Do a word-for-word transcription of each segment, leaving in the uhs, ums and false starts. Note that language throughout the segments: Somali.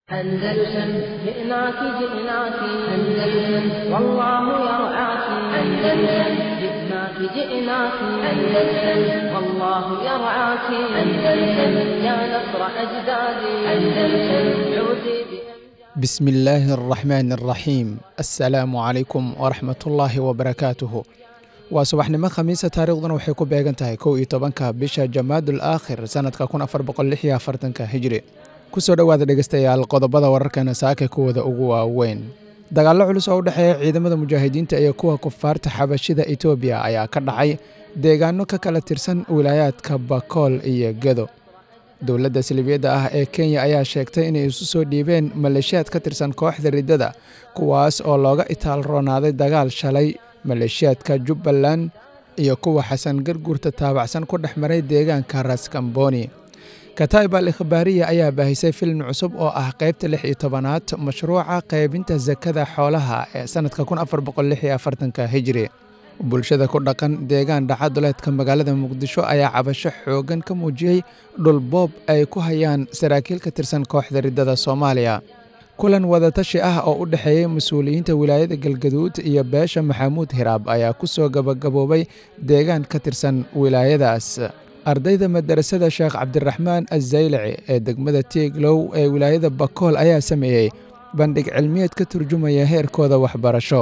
أندلسن جئناك جئناك أندلسن والله يرعاك أندلسن جئناك جئناك أندلسن والله يرعاك أندلسن يا نصر أجدادي أندلسن عودي بسم الله الرحمن الرحيم السلام عليكم ورحمة الله وبركاته وصباحنimo khamiisa taariikhduna waxay ku beegan tahay kow iyo tobanka bisha Jamaadul Aakhir sanadka kun afar boqol lix iyo afartan-ka Hijri kusoo dhawaada dhageystayaal qodobada wararkana saaka kuwada ugu waaweyn dagaallo culus oo u dhaxeeya ciidamada mujaahidiinta iyo kuwa kufaarta xabashida Itoobiya ayaa ka dhacay deegaano ka kala tirsan wilaayadka Bakool iyo Gedo dowladda Silibiyada ah ee Kenya ayaa sheegtay inay isu soo dhiibeen maleeshiyaad ka tirsan kooxda riddada kuwaas oo looga itaal roonaaday dagaal shalay maleeshiyaadka Jubbaland iyo kuwa Xasan Garguurta taabacsan ku dhexmaray deegaanka Raskamboni Kataib al-Ikhbaariya ayaa baahisay film cusub oo ah qaybta lix iyo tobanaad mashruuca qaybinta zakada xoolaha ee sanadka kun afar boqol lix iyo afartan-ka Hijri bulshada ku dhaqan deegaan dhacaduleedka magaalada Muqdisho ayaa cabasho xoogan ka muujiyay dhul boob ay ku hayaan saraakiil ka tirsan kooxda riddada Soomaaliya kulan wadatashi ah oo u dhaxeeyay mas'uuliyiinta wilaayada Galgaduud iyo beesha Maxamuud Hiraab ayaa ku soo gabagaboobay deegaan ka tirsan wilaayadaas ardayda madrasada Sheekh Cabdiraxmaan Az-Zaylaci ee degmada Tiiglow ee wilaayada Bakool ayaa sameeyay bandhig cilmiyeed ka turjumaya heerkooda waxbarasho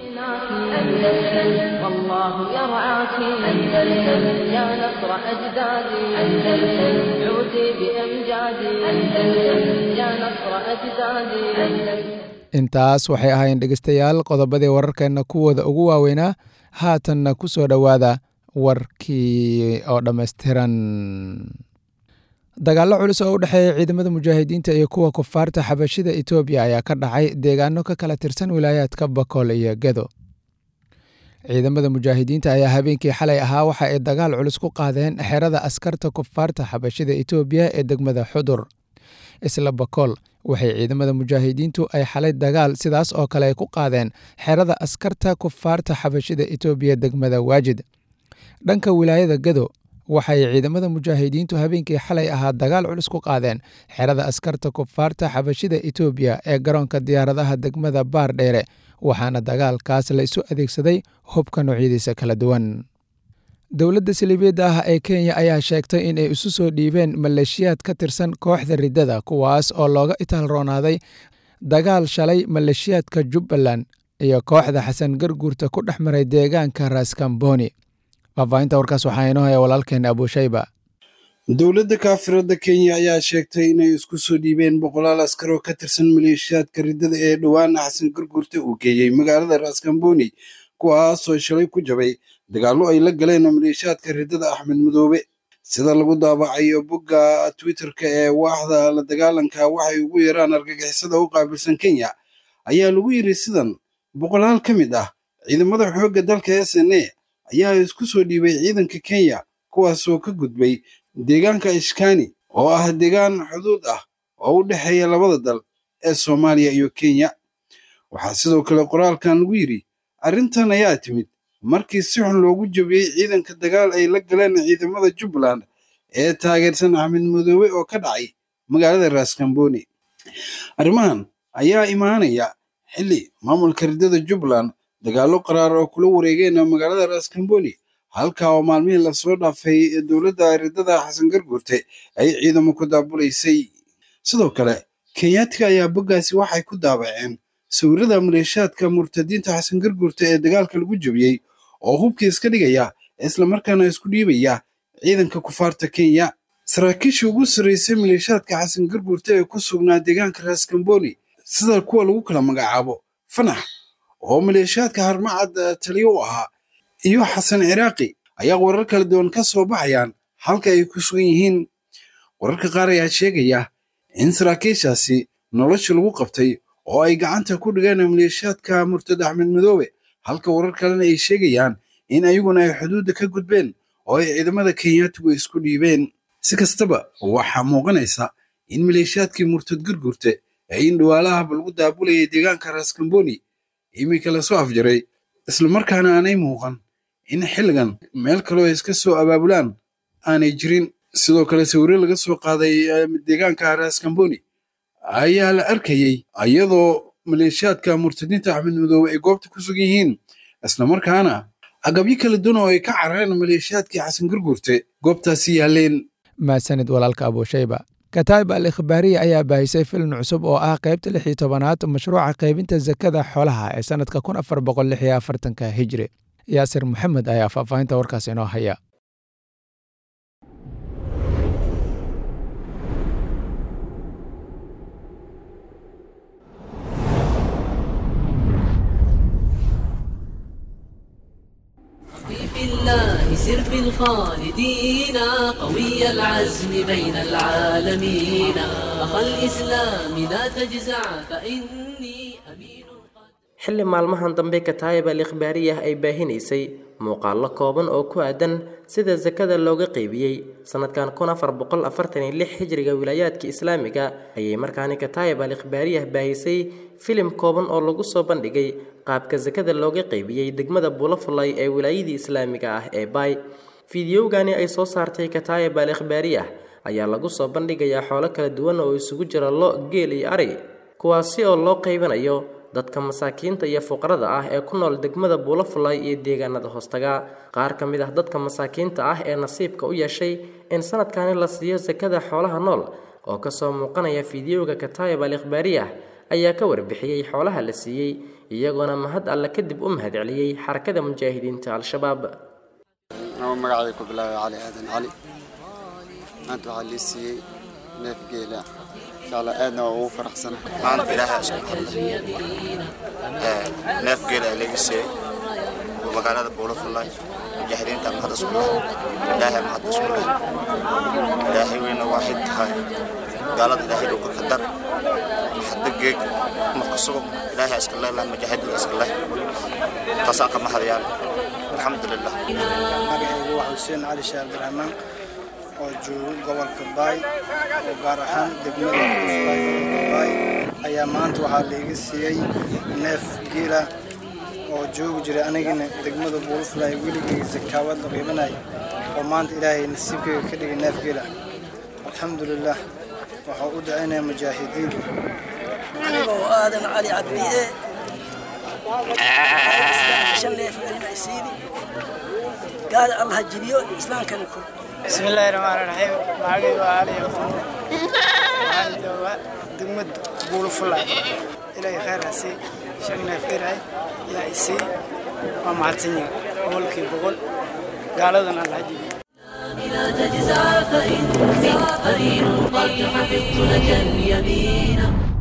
والله يرعاك أندلسن يا نصر أجدادي أندلسن عودي بأمجادي أندلسن يا نصر أجدادي أندلسن intaas waxay ahaayeen dhegeystayaal qodobadii wararkeena kuwooda ugu waaweynaa haatanna ku soo dhowaada warkii oo dhammaystiran dagaallo culus oo u dhexeeya ciidamada mujaahidiinta iyo kuwa kufaarta xabashida Itoobiya ayaa ka dhacay deegaano ka kala tirsan wilaayadka Bakool iyo Gedo ciidamada mujaahidiinta ayaa habeenkii xalay ahaa waxa ay dagaal culus ku qaadeen xerada askarta kufaarta xabashida Itoobiya ee degmada Xudur isla Bakool waxay ciidamada mujaahidiintu ay xalay dagaal sidaas oo kale ay ku qaadeen xerada askarta kufaarta xabashida Itoobiya degmada Waajid dhanka wilaayada Gedo waxay ciidamada mujaahidiintu habeenkii xalay ahaa dagaal culus ku qaadeen xerada askarta kufaarta xabashida Itoobiya ee garoonka diyaaradaha degmada Baardheere waxaana dagaalkaas la isu adeegsaday hubka noocyadiisa kala duwan dowladda Silibiyada ah ee Kenya ayaa sheegtay in ay isu soo dhiibeen maleeshiyaad ka tirsan kooxda riddada kuwaas oo looga itaal roonaaday dagaal shalay maleeshiyaadka Jubbaland iyo kooxda Xasan Garguurta ku dhexmaray deegaanka Raskamboni faafahinta warkaas waxaa inoo haya walaalkeen Abu Shayba dowladda kaafirada Kenya ayaa sheegtay inay isku soo dhiibeen boqolaal askar oo ka tirsan maleeshiyaadka riddada ee dhawaan Xasan Garguurta uu geeyay magaalada Raskamboni kuwaas oo shalay ku jabay dagaallo ay la galeen maleeshiyaadka riddada Axmed Madoobe sida lagu daabacayo bogga Twitter-ka ee waaxda la dagaalanka waxay ugu yaraan argagixisada u qaabilsan Kenya ayaa lagu yiri sidan boqolaal ka mid ah ciidamada xoogga dalka S N A ayaa isku soo dhiibay ciidanka Kenya kuwaas oo ka gudbay deegaanka Ishkani oo ah deegaan xuduud ah oo u dhaxeeya labada dal ee Soomaaliya iyo Kenya waxaa sidoo kale qoraalkan lagu yiri arrintan ayaa timid markii si xun loogu jabiyay ciidanka dagaal ay la galeen ciidamada Jubbaland ee taageersan Axmed Madoobe oo ka dhacay magaalada Raskamboni arrimahan ayaa imaanaya xilli maamulka riddada Jubbaland dagaallo qaraar oo kula wareegeen magaalada Raskamboni halka oo maalmihii la soo dhaafay dowladda riddada Xasan Garguurta ay ciidamo ku daabuleysay sidoo kale Kenyaadka ayaa boggaasi waxay ku daabaceen sawirada maleeshiyaadka murtadiinta Xasan Garguurta ee dagaalka lagu jabiyay oo hubkii iska dhigaya isla markaana isku dhiibaya ciidanka kufaarta Kenya saraakiisha ugu sareysay maleeshiyaadka Xasan Garguurta ee ku sugnaa deegaanka Raskamboni sida kuwa lagu kala magacaabo Fanax oo maleeshiyaadka Harmacad taliyo u ahaa iyo Xasan Ciraaqi ayaa warar kala duwan ka soo baxayaan halka ay ku sugan yihiin wararka qaar ayaa sheegaya in saraakiishaasi nolosha lagu qabtay oo ay gacanta ku dhigeen maleeshiyaadka murtada Axmed Madoobe halka warar kalena ay sheegayaan in ayaguna ay xuduudda ka gudbeen oo ay ciidamada Kenyaatigu isku dhiibeen si kastaba waxaa muuqanaysa in maleeshiyaadkii murtad Garguurta ay in dhawaalaha lagu daabulayay deegaanka Raskamboni imika la soo afjaray isla markaana aanay muuqan in xilligan meel kale oo iska soo abaabulaan aanay jirin sidoo kale sawirro laga soo qaaday deegaanka Raskamboni ayaa la arkayey iyadoo maleeshiyaadka murtadiinta axmed madoobe ay goobta ku sugan yihiin islamarkaana agabyo kala duwan oo ay ka carareen maleeshiyaadkii xasan garguurte goobtaasi yaaleen. maasanid walaalka abuushayba. kataib al ikhbaariya ayaa baahisay filim cusub oo ah qaybta lix iyo tobanaad mashruuca qaybinta zakada xoolaha ee sanadka kun afar boqol lix iyo afartanka hijri. yaasir maxamed ayaa faahfaahinta warkaas inoo haya. في الله سر في الخالدين قوي العزم بين العالمين أخ الإسلام لا تجزع فإني أمين. xilli maalmahan dambe kataib al ikhbaariyah ay baahinaysay muuqaallo kooban oo ku aadan sida zakada looga qaybiyey sanadkan kun afar boqol afartan iyo lix hijriga wilaayaadka islaamiga ayay markaani kataib al ikhbaariyah baahisay filim kooban oo lagu soo bandhigay qaabka zakada looga qaybiyey degmada Bulafulay ee wilaayadii islaamiga ah ee Bay. fiidiyowgani ay soo saartay kataib al ikhbaariyah ayaa lagu soo bandhigayaa xoolo kala duwan oo isugu jira lo, geel iyo ari, kuwaasi oo loo qaybinayo dadka masaakiinta iyo fuqarada ah ee ku nool degmada Bulafulay iyo deegaanada hoostaga. qaar ka mid ah dadka masaakiinta ah ee nasiibka u yeeshay in sanadkan la siiyo zakada xoolaha nool oo ka soo muuqanaya fiidiyowga kataib al ikhbaariyah ayaa ka warbixiyay xoolaha la siiyay iyagoona mahad alla kadib u mahad celiyay xarakada mujaahidiinta al-shabaab. أنا مقعد كبلا علي آدن علي أنت علي سي نف جيلا إن شاء الله أنا وفرح سنة أنت إلهي أشكر نف جيلا اللي سي ومقالة بقوله في الله مجاهدين تام هذا سكوله إلهي ما هذا سكوله إلهي وين واحد هاي قالت إلهي لو كقدر حد جيك مقصوب إلهي أشكر الله لما مجاهد أشكر الله تساق ما هذا يعني الحمد لله. magacaygu waa Xuseen Cali Sheekh Abdiraxmaan oo jooga gobolka Bay gaar ahaan degmada Bay ayaa maanta waxaa la iga siiyay neef geela oo jooga jiray anigana degmada Bulafulay weligay zakawad la qiibanay oo maanta Ilaahay nasiibkayga ka dhigay neef geela. alxamdulillah waxa u ducaynayaa mujaahidiin. aniga oo aadan cali cabdiye shan neef ay siidi قال الله جبيو إسلام كان يكون. بسم الله الرحمن الرحيم. معي وعلي يقول. معي دمد Bulafulay. إلى خير هسي شننا فيرها يا إسي ومعتني أول كي بقول قال لنا الله جبيو. لا تجزع فإني قرين قد حفظت لك اليمين.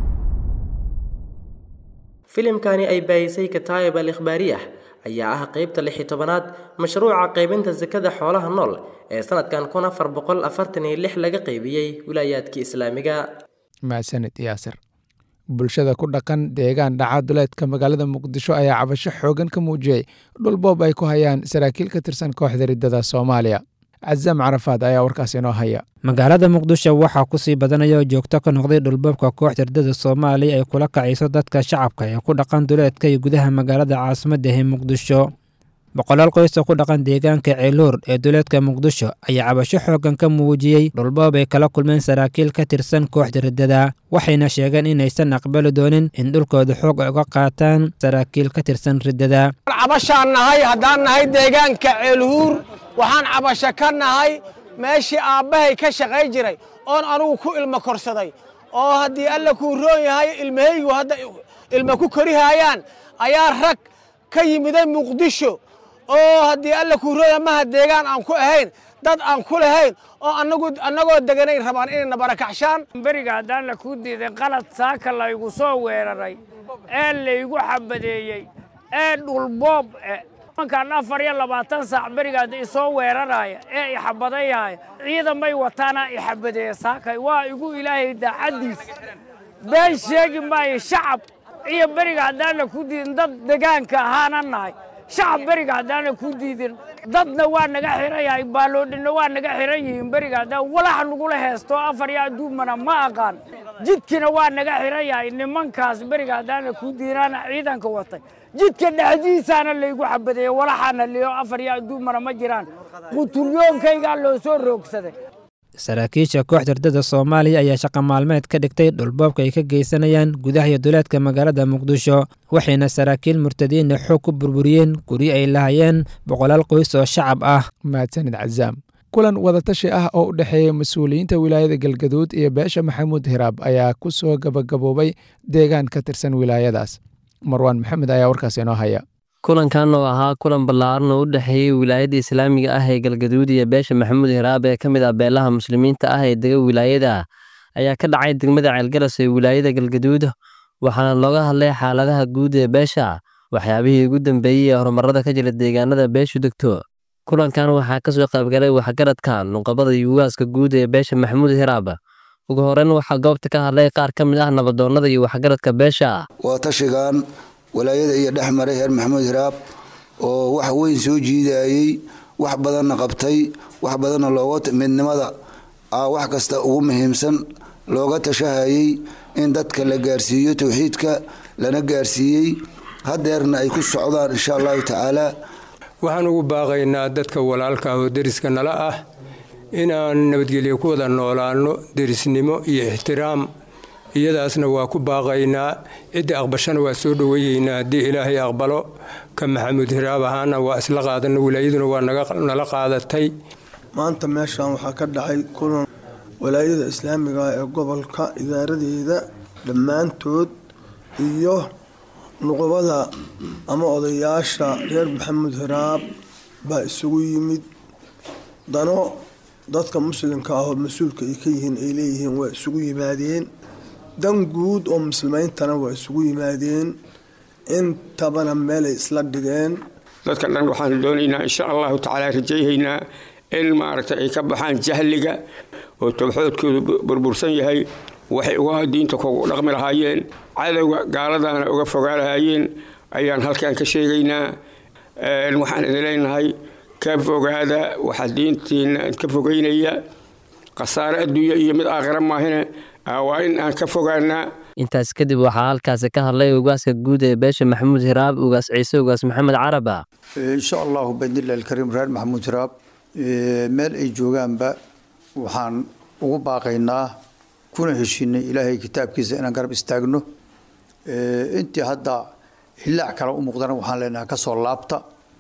filimkani ay baahisay kataib al ikhbaariyah ayaa ah qaybta lix iyo tobanaad mashruuca qaybinta zakada xoolaha nool ee sanadkan kun afar boqol afartan iyo lix laga qaybiyey wilaayaadka islaamiga. maasanid yaasir. bulshada ku dhaqan deegaan dhaca duleedka magaalada muqdisho ayaa cabasho xoogan ka muujiyey dhul boob ay ku hayaan saraakiil ka tirsan kooxda riddada Soomaaliya. عزام عرفات ayaa warkaas inoo haya. magaalada muqdisho waxaa ku sii badanaya oo joogto ka noqday dhulboobka kooxda riddada Soomaaliya ay kula kacayso dadka shacabka ee ku dhaqan duleedka iyo gudaha magaalada caasimadda ee muqdisho. boqolaal qoys oo ku dhaqan deegaanka Ceeloor ee duleedka muqdisho ayaa cabasho xoogan ka muujiyey dhulboob ay kala kulmeen saraakiil ka tirsan kooxda riddada, waxayna sheegeen inaysan aqbali doonin in dhulkooda xoog uga qaataan saraakiil ka tirsan riddada. cabashaan nahay haddaan nahay deegaanka Ceeloor waxaan cabasho ka nahay meeshii aabbahay ka shaqay jiray oon anugu ku ilmo korsaday oo haddii alla ku roon yahay ilmahaygu hadda ilmo ku korihayaan ayaa rag ka yimiday muqdisho oo haddii alla ku roon yahay maha deegaan aan ku ahayn dad aan ku lahayn oo anagu anagoo deganay rabaan inay barakacshaan. bariga haddaan la ku diiday qalad saaka la igu soo weeraray ee la igu xabadeeyey ee dhulboob kan afar iyo labaatan saac barigaad isoo weeraraya ee i xabadayaya ciidamay wataana i xabadeeya saakay waa igu ilaahay daacadiis been sheegi maayo shacab iyo bariga haddaan la ku diidin dad deegaanka ahaana nahay shacab bariga haddaan la ku diidin dadna waa naga xiran yahay baaloodhina waa naga xiran yihiin bariga haddaan walax nagula heesto afar iyo adduumana ma aqaan jidkina waa naga xiran yahay nimankaas bariga haddaan la ku diidinaana ciidanka watay jidka dhexdiisaana laygu xabadeeyey walaxaana leeyo afar iyo adduumana ma jiraan quturyoonkaygaa loo soo roogsaday. saraakiisha kooxda ardada soomaaliya ayaa shaqo maalmeed ka dhigtay dhulboobka ay ka geysanayaan gudaha iyo duleedka magaalada muqdisho waxayna saraakiil murtadiinna xoog ku burburiyeen guryo ay lahayeen boqolaal qoys oo shacab ah. mahadsanid cazaam. kulan wadatashi ah oo u dhexeeya mas-uuliyiinta wilaayada galgaduud iyo beesha maxamuud hiraab ayaa ku soo gabagaboobay deegaan ka tirsan wilaayadaas. marwaan maxamed ayaa warkaas inoo haya. kulankan oo ahaa kulan ballaaran oo u dhexeeyey wilaayada islaamiga ah ee galgaduud iyo beesha maxamuud hiraab ee ka mid ah beelaha muslimiinta ah ee dega wilaayada ayaa ka dhacay degmada ceelgaras ee wilaayada galgaduud waxaana looga hadlay xaaladaha guud ee beesha waxyaabihii ugu dambeeyey ee horumarada ka jira deegaanada beeshu degto. kulankan waxaa kasoo qaybgalay waxgaradka nuqabada iyo ugaaska guud ee beesha maxamuud hiraab. ugu horeyn waxaa goobta ka hadlay qaar ka mid ah nabadoonnada iyo waxgaradka beesha. waa tashigaan walaayada iyo dhex maray reer maxamuud hiraab oo wax weyn soo jiidayey wax badanna qabtay wax badanna looga midnimada wax kasta ugu muhiimsan looga tashahayey in dadka la gaarsiiyo towxiidka lana gaarsiiyey hadeerna ay ku socdaan insha allahu tacaala. waxaan ugu baaqaynaa dadka walaalka oo deriska nala ah inaan nabadgelyo ku wada noolaano derisnimo iyo ixtiraam iyadaasna waa ku baaqaynaa cidda aqbashana waa soo dhoweeyeynaa haddii ilaahay aqbalo ka maxamuud hiraab ahaana waa isla qaadana wilaayaduna waa nala qaadatay. maanta meeshaan waxaa ka dhacay kulan walaayada islaamiga ee gobolka idaaradeeda dhammaantood iyo nuqubada ama odayaasha reer maxamuud hiraab baa isugu yimid dano dadka muslimka ah oo mas-uulka ay ka yihiin ay leeyihiin waa isugu yimaadeen dan guud oo muslimiintana waa isugu yimaadeen intabana meelay isla dhigeen. dadka dhan waxaan doonaynaa insha allahu tacaala rajayhaynaa in maaragtay ay ka baxaan jahliga oo tawxiidkoodu burbursan yahay waxay uga diinta kugu dhaqmi lahaayeen cadowga gaaladana uga fogaa lahaayeen ayaan halkan ka sheegaynaa. waxaan idin leenahay ka fogaada waxa diintiina ka fogeynaya khasaare adduunyo iyo mid aakhira maahine waa in aan ka fogaanaa. intaas kadib waxaa halkaasi ka hadlay ugaaska guud ee beesha maxamuud hiraab ugaas ciise ugaas maxamed caraba. insha allahu bidnillahi alkariim reer maxamuud hiraab meel ay joogaanba waxaan ugu baaqaynaa kuna heshiinay ilaahay kitaabkiisa inaan garab istaagno. intii hadda hilaac kale u muuqdana waxaan leenahay ka soo laabta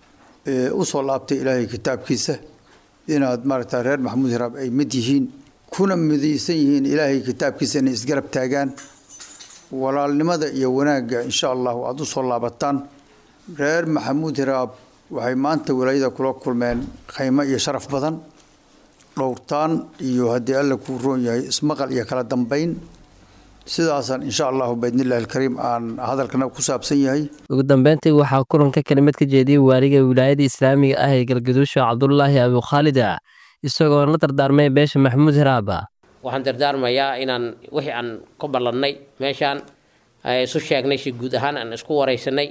u soo laabtay ilaahay kitaabkiisa inaad maaragtaa reer maxamuud hiraab ay mid yihiin kuna midaysan yihiin ilaahay kitaabkiisa inay isgarab taagaan walaalnimada iyo wanaagga insha allahu aada u soo laabataan. reer maxamuud hiraab waxay maanta walaayada kula kulmeen qiimo iyo sharaf badan dhowrtaan iyo haddii alla kuu roon yahay ismaqal iyo kala dambayn sidaasaan insha allahu biidnillahi alkariim aan hadalkana ku saabsan yahay. ugu dambeyntii waxaa kulanka kelimad ka jeediyey waaliga wilaayada islaamiga ah ee galgaduusha cabdulaahi abu khaalida isagoo la dardaarmay beesha maxamuud hiraab. waxaan dardaarmayaa inaan wixii aan ku ballannay meeshaan isu sheegnay si guud ahaan aan isku waraysanay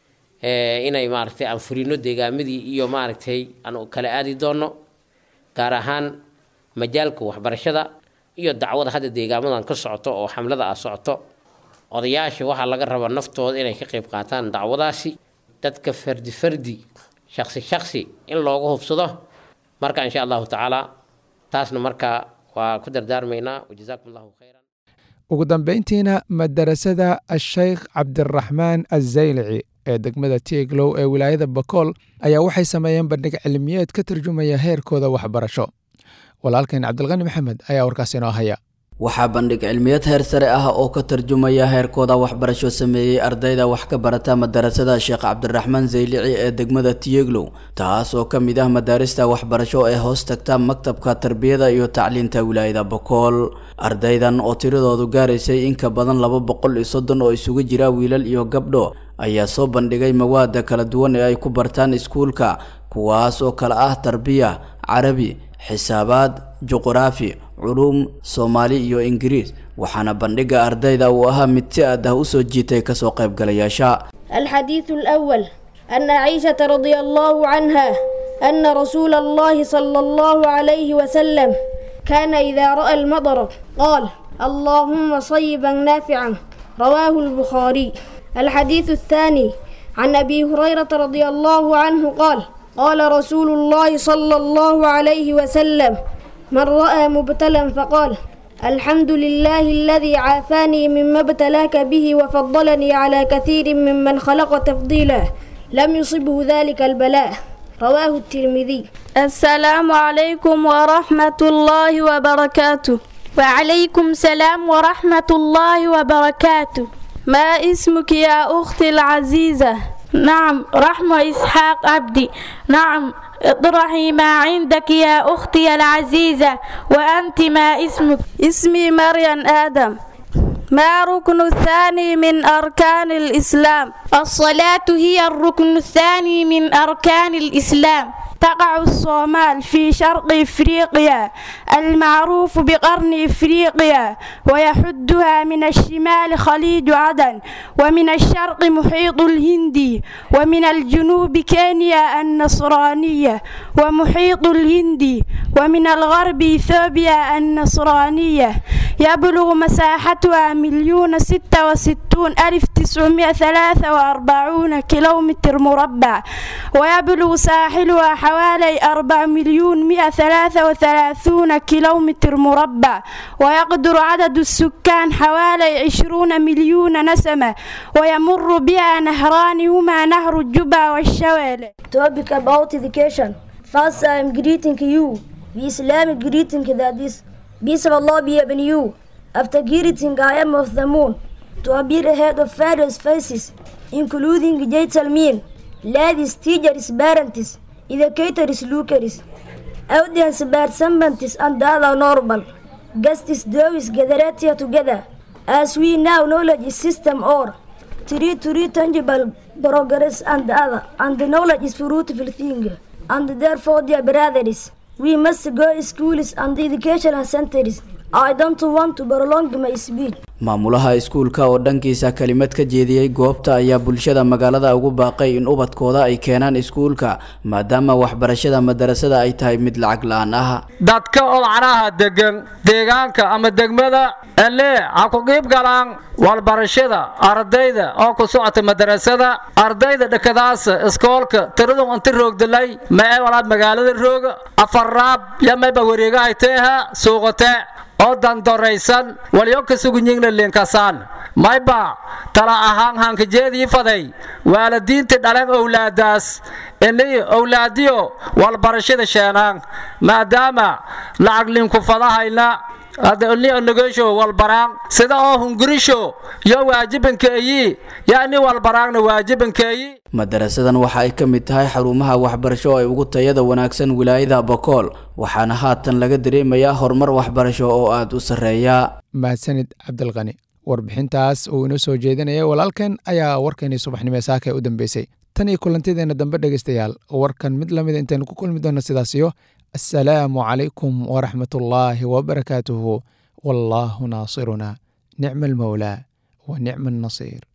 inay maaragtay aan furino deegaamadii iyo maaragtay aan kala aadi doono gaar ahaan majaalka waxbarashada iyo dacwada hadda deegaamadan ka socoto oo xamlada ah socoto. odayaasha waxaa laga rabaa naftooda inay ka qayb qaataan dacwadaasi dadka fardi fardi shakhsi shakhsi in looga hubsado marka insha allahu tacaala taasna markaa waa ku dardaarmaynaa. wajazaakum allahu khayran. ugu dambeyntiina madarasada asheykh cabdiraxmaan azaylici ee degmada tieglow ee wilaayada bakool ayaa waxay sameeyeen bandhig cilmiyeed ka tarjumaya heerkooda waxbarasho. walaalkeen cabdilqani maxamed ayaa warkaas inoo haya. waxaa bandhig cilmiyeed heer sare ah oo ka tarjumaya heerkooda waxbarasho sameeyey ardayda wax ka barata madarasada sheekh cabdiraxmaan zaylici ee degmada tieglow taas oo ka mid ah madaarista waxbarasho ee hoos tagta maktabka tarbiyada iyo tacliinta wilaayada bakool. ardaydan oo tiradoodu gaaraysay in ka badan laba boqol iyo soddon oo isugu jira wiilal iyo gabdho ayaa soo bandhigay mawaada kala duwan ee ay ku bartaan iskuulka kuwaas oo kala ah tarbiya, carabi, xisaabaad, juqraafi, culuum, soomaali iyo ingiriis waxaana bandhiga ardayda uu ahaa mid si aad ah u soo jiitay kasoo qaybgalayaasha. الحديث الأول أن عائشة رضي الله عنها أن رسول الله صلى الله عليه وسلم كان إذا رأى المطر قال اللهم صيبا نافعا رواه البخاري. الحديث الثاني عن أبي هريرة رضي الله عنه قال قال رسول الله صلى الله عليه وسلم من رأى مبتلا فقال الحمد لله الذي عافاني مما ابتلاك به وفضلني على كثير ممن خلق تفضيلا لم يصبه ذلك البلاء. رواه الترمذي. السلام عليكم ورحمة الله وبركاته. وعليكم السلام ورحمة الله وبركاته. ما اسمك يا أختي العزيزة؟ نعم رحمة إسحاق عبدي. نعم اطرحي ما عندك يا أختي العزيزة. وأنت ما اسمك؟ اسمي مريم آدم. ما ركن الثاني من أركان الإسلام؟ الصلاة هي الركن الثاني من أركان الإسلام. تقع الصومال في شرق إفريقيا المعروف بقرن إفريقيا، ويحدها من الشمال خليج عدن، ومن الشرق محيط الهندي، ومن الجنوب كينيا النصرانية ومحيط الهندي، ومن الغرب إثيوبيا النصرانية. يبلغ مساحتها مليون ستة وستون ألف تسعمائة ثلاثة وأربعون كيلومتر مربع، ويبلغ ساحلها حوالي أربعة مليون مئة ثلاثة وثلاثون كيلومتر مربع، ويقدر عدد السكان حوالي عشرون مليون نسمة، ويمر بها نهران هما نهر الجبا والشوالة. Topic about education. First, I am greeting you. The Islamic greeting that is peace of Allah be upon you. After greeting, I am of the moon to appear ahead of various faces, including gentlemen, ladies, teachers, parents, educators, lookers, audience, participants, and other normal guests. Those gathered here together, as we now knowledge system or three to read tangible progress and other, and the knowledge is fruitful thing, and therefore, dear brothers, we must go to schools and educational centers. I don't want to prolong my speech. maamulaha iskuulka oo dhankiisa kalimad ka jeediyey goobta ayaa bulshada magaalada ugu baaqay in ubadkooda ay keenaan iskuulka maadaama waxbarashada madarasada ay tahay mid lacag la'aan ah. dadka olcanaha degan deegaanka ama degmada alle ha ku qeyb galaan walbarashada ardayda oo ku socota madarasada ardayda dhakadaas iskoolka tiradu inta roogdalay ma ay walaad magaalada rooga afaraab yamayba wareega ay tahay suuqata oo dandoraysan waliyo ka sugunyigna leenkasaan mayba tala ahaan hankajeedii faday waalidiinta dhalan awlaadaas inay awlaadiyo walbarashada sheenaan maadaama lacag linku fadahayna hada inni anagasho walbaraan sida oo hungurisho iyo waajibankeeyi yaani walbaraanna waajibankeeyi. madarasadan waxa ay ka mid tahay xarumaha waxbarasho ay ugu tayada wanaagsan wilaayada Boqol waxaana haatan laga dareemayaa horumar waxbarasho oo aad u sareeya. mahadsanid Cabdilqani. warbixintaas uu inoo soo jeedinayay walaalkan ayaa warkani subaxnimo saaka u dambeysay. tan iyo kulantideena dambe dhageystayaal warkan mid lamid intaan ku kulmi doona sidaas iyo السلام عليكم ورحمة الله وبركاته والله ناصرنا نعم المولى ونعم النصير.